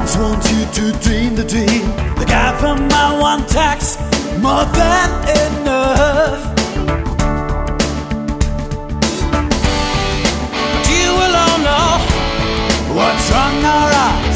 just want you to dream the dream. The guy from my one tax, more than enough. But you will all know what's wrong or right.